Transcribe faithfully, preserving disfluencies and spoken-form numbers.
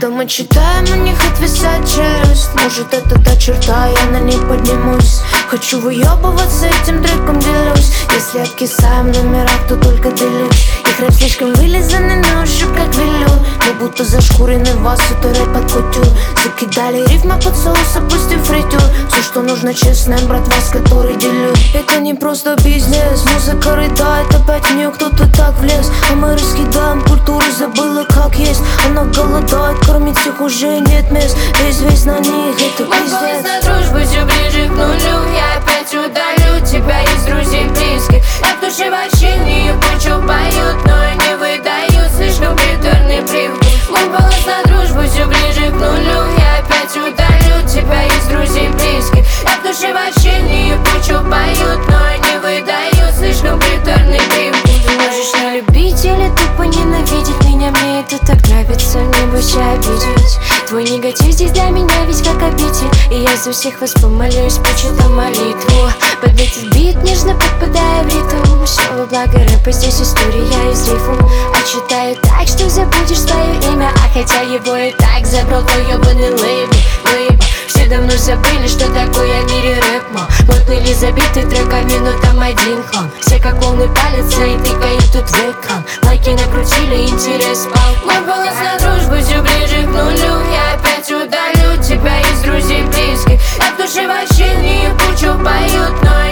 Когда мы читаем, у них отвисает челюсть. Может, это та черта, я на ней поднимусь. Хочу выебываться, этим треком делюсь. Если откисаем в номерах, то только делюсь. Их рэп слишком вылизанный на ощупь, как велюр. Как будто зашкуренный вас, это рэп под кутюр. Закидали рифмы под соус, опустив фритюр. Все, что нужно, честная братва, с которой делюсь. Это не просто бизнес, музыка рыдает, опять в нее кто-то так влез. А мы раскидаем культуру, забыла как есть. Она голодает, кормить их уже нет мест. Весь-весь на них, это пиздец. На дружбу все ближе к нулю. Я опять удалю тебя из друзей близких. Я в душе вообще не хочу, поют, но не выдают слишком приторный привкус. Мой голос на дружбу все ближе к нулю. Я опять удалю тебя из друзей близких. Я в душе вообще не хочу, поют, но не выдают слишком приторный привкус. Можешь не любить или тупо ненавидеть меня, мне это так нравится, не бойся обидеть. Твой негатив здесь для меня весь как обитель. И я за всех вас помолюсь, почитаю молитву. Под этот бит нежно попадая в ритм. Все во благо рэпа, здесь история из рифм. А читаю так, что забудешь свое имя. А хотя его и так забрал твой ебаный лейбл, лейбл. Все давно забыли, что такое в мире рэпма. Мы плыли забитый треками, но там один хам. Все как волны палятся и тыкают тут в экран. Лайки накрутили, интерес спал. Мой голос на дружбу все ближе к нулю. Я опять удалю тебя из друзей близких. Я в душе вообще не хочу, поют, но